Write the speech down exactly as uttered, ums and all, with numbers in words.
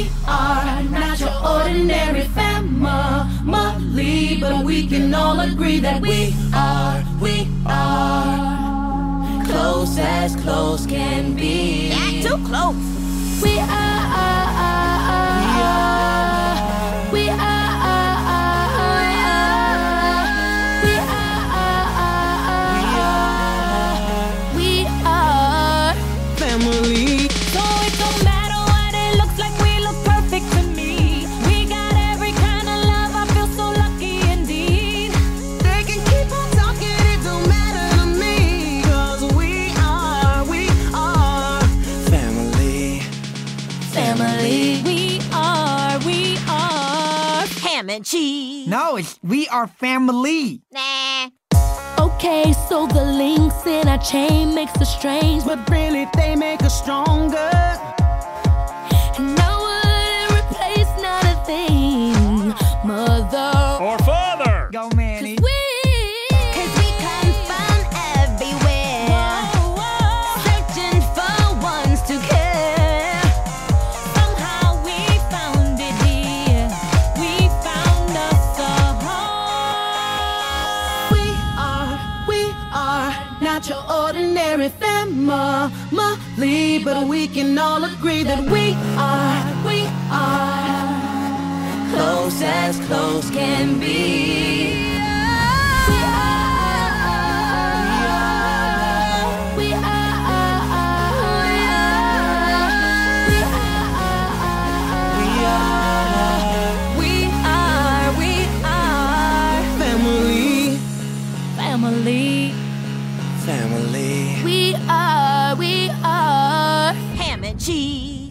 We are not your ordinary family, but we can all agree that we are, we are close as close can be. Not too close. We are, we are, we are, we are family. So it don't matter what it looks like, we look perfect to me. We got every kind of love, I feel so lucky indeed. They can keep on talking, it don't matter to me. Cause we are, we are family. Family. We are, we are Ham and cheese. No, it's we are family. Nah. Okay, so the links in our chain makes us strange, but But really they make us stronger. and I wouldn't replace not a thing, mother. Or father. Go, Manny. We, Cause we come from everywhere. whoa, whoa. Searching for ones to care. Somehow we found it here. We found us a home. We are, we are not your ordinary family, but we can all agree that we are, we are close as close can be. We are, we are, we are, we are Family, family. family. We are, we are Ham and cheese.